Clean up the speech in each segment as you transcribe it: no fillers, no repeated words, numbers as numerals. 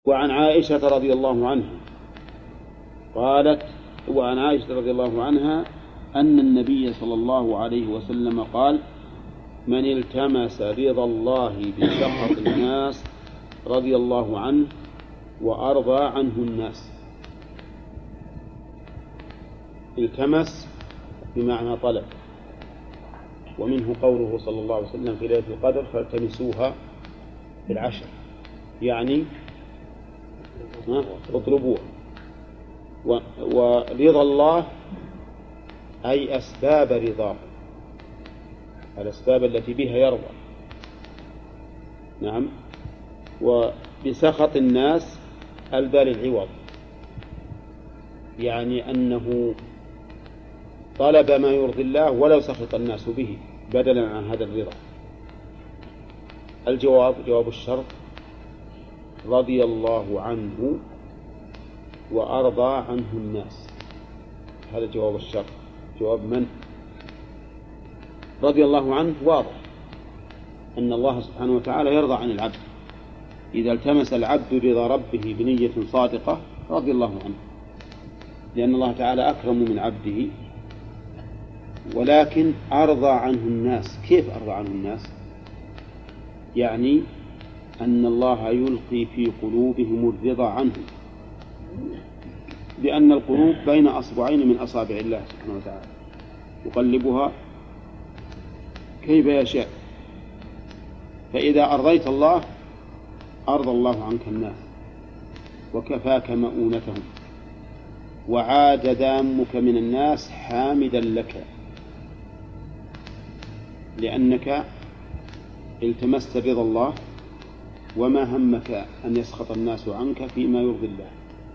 وعن عائشة رضي الله عنها قالت وعن عائشة رضي الله عنها أن النبي صلى الله عليه وسلم قال: من التمس رضا الله بسخط الناس رضي الله عنه وأرضى عنه الناس. التمس بمعنى طلب، ومنه قوله صلى الله عليه وسلم في ليلة القدر: فالتمسوها في العشر، يعني اطلبوها. ورضا الله أي أسباب رضاه، الأسباب التي بها يرضى. نعم. وبسخط الناس البال العوض، يعني أنه طلب ما يرضي الله ولو سخط الناس به بدلا عن هذا الرضا. الجواب جواب الشرط: رضي الله عنه وأرضى عنه الناس. هذا جواب الشرط. جواب من؟ رضي الله عنه واضح أن الله سبحانه وتعالى يرضى عن العبد. إذا التمس العبد رضا ربه بنية صادقة رضي الله عنه، لأن الله تعالى أكرم من عبده. ولكن أرضى عنه الناس. كيف أرضى عنه الناس؟ يعني أن الله يلقي في قلوبهم الرضا عنه، لأن القلوب بين أصبعين من أصابع الله سبحانه وتعالى يقلبها كيف يشاء. فإذا أرضيت الله أرضى الله عنك الناس وكفاك مؤونتهم، وعاد دامك من الناس حامدا لك، لأنك التمست رضا الله وما همك أن يسخط الناس عنك فيما يرضي الله.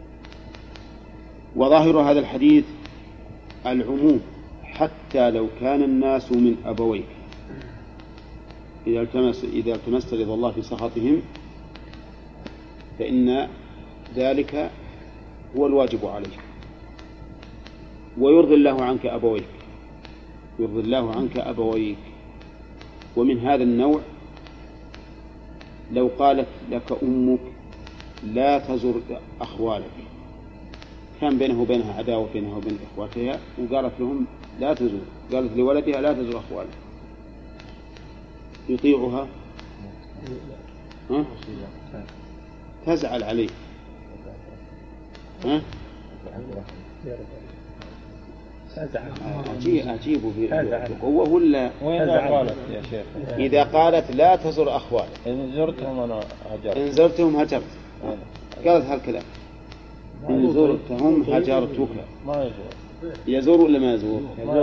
وظاهر هذا الحديث العموم حتى لو كان الناس من أبويك. إذا التمست رضا الله في سخطهم فإن ذلك هو الواجب عليك. ويرضي الله عنك أبويك، يرضي الله عنك أبويك. ومن هذا النوع لو قالت لك أمك: لا تزر أخوالك، كان بينه وبينها عداوة بينها وبين إخواتها، وقالت لهم لا تزور، قالت لولدها لا تزور أخوالك، يطيعها؟ تزعل عليه. أجيب بقوة ولا؟ إذا قالت لا تزور أخوالك إن زرتهم هجرت، قالت هالكلام: إن زرتهم هجرتك. ما يزور ولا ما يزور؟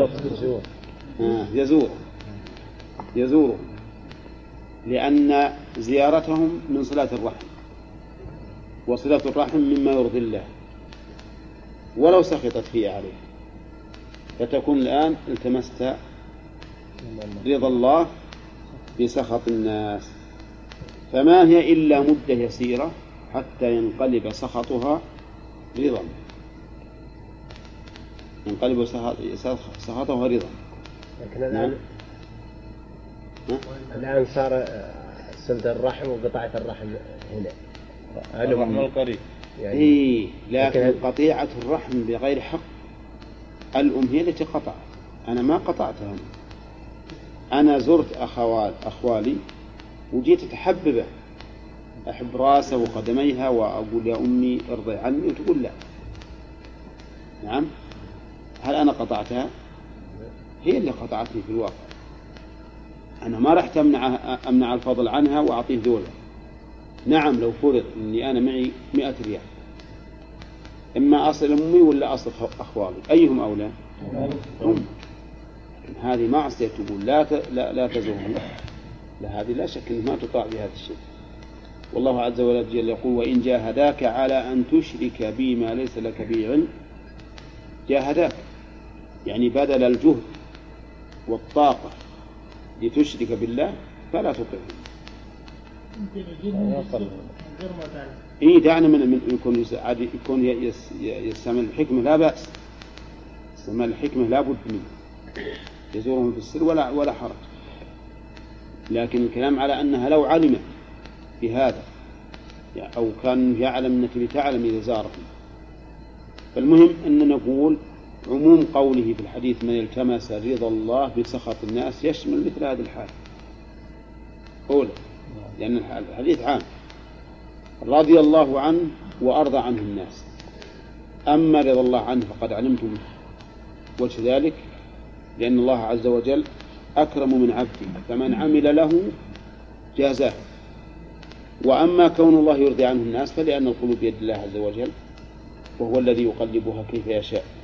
يزور، لأن زيارتهم من صلة الرحم، وصلة الرحم مما يرضي الله ولو سخطت فيه عليه. فتكون الآن التمست رضا الله بسخط الناس. فما هي إلا مدة يسيرة حتى ينقلب سخطها رضا، ينقلب سخطها رضا. لكن الآن صار سلد الرحم وقطعة الرحم هنا الرحم القريب يعني. لكن قطيعة الرحم بغير حق الأم هي التي قطعت، أنا ما قطعتها. أنا زرت أخوالي وجيت أتحببه، أحب راسه وقدميها وأقول يا أمي ارضي عني، وتقول لا. نعم. هل أنا قطعتها؟ هي اللي قطعتني في الواقع. أنا ما رحت أمنع الفضل عنها وأعطيه ذولا. نعم، لو فرض أني أنا معي 100 ريال، إما أصل أمي ولا أصل أخوالي، أيهم أولى؟ أم. هذه معصية، تقول لا تزورني. لا، هذه لا شك أنها ما تطاع بهذا الشيء. والله عز وجل يقول: وإن جاهداك على أن تشرك بي ما ليس لك به علم. جاهداك يعني بدل الجهد والطاقة لتشرك بالله فلا تطعه. دعنا من يكون يستعمل الحكمة لا بأس، يستعمل الحكمة لا بد منه، يزورهم في السر ولا حرج. لكن الكلام على أنها لو علمت بهذا أو كان يعلم أنك بتعلم إذا زارهم. فالمهم أن نقول عموم قوله في الحديث من التمس رضا الله بسخط الناس يشمل مثل هذه الحال أولى، لأن الحديث عام، رضي الله عنه وأرضى عنه الناس. أما رضا الله عنه فقد علمتم وجه ذلك، لأن الله عز وجل أكرم من عبده، فمن عمل له جازاه. وأما كون الله يرضي عنه الناس فلأن القلوب بيد الله عز وجل، وهو الذي يقلبها كيف يشاء.